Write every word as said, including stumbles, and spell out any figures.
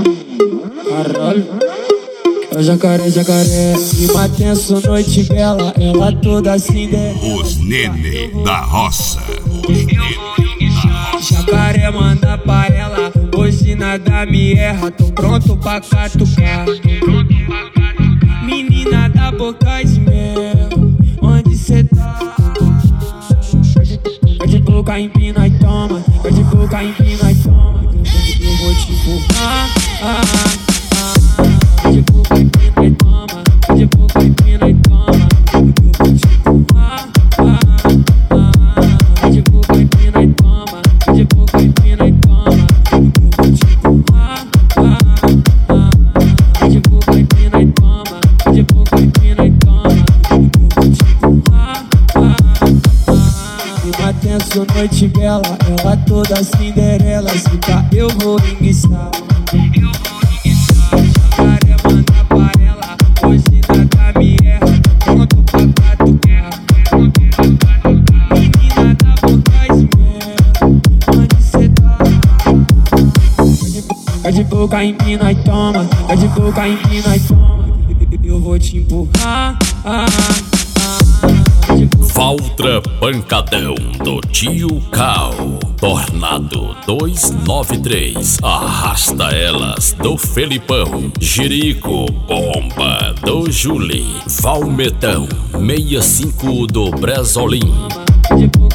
Caralho. É o jacaré, jacaré. Clima tenso, noite bela. Ela toda assim der. Os nene da roça. Os nene da roça. Jacaré manda pra ela. Hoje nada me erra. Tô pronto pra catucar. Menina da boca de mel, onde cê tá? Vai de boca, empina e toma. Vai de boca, empina e toma. Eu vou te empurrar. Ah, ah, ah. Vai de boca, empina e toma. Vai de boca, empina e toma. Eu vou te empurrar. Ah, ah. Vai de boca, empina e toma. Vai de boca, empina e toma. Eu vou te empurrar. Ah, ah. Vai de boca, empina e toma. Vai de boca, empina e toma. Eu vou te empurrar. Ah, ah. Clima tenso, noite bela. Ela toda Cinderela. Se tá, eu vou enguiçar. Eu vou enguiçar. Jacaré manda pra ela. Hoje nada me erra. Pronto pra catucar. Menina da boca de mel, onde cê tá? Vai de boca, empina e toma. Vai de boca, empina e toma. Eu vou te empurrar. Ah, ah. Valtra Pancadão do Tio Cal. Tornado duzentos e noventa e três. Arrasta elas do Felipão. Jerico Bomba do Juli. Valmetão sessenta e cinco do Bresolim.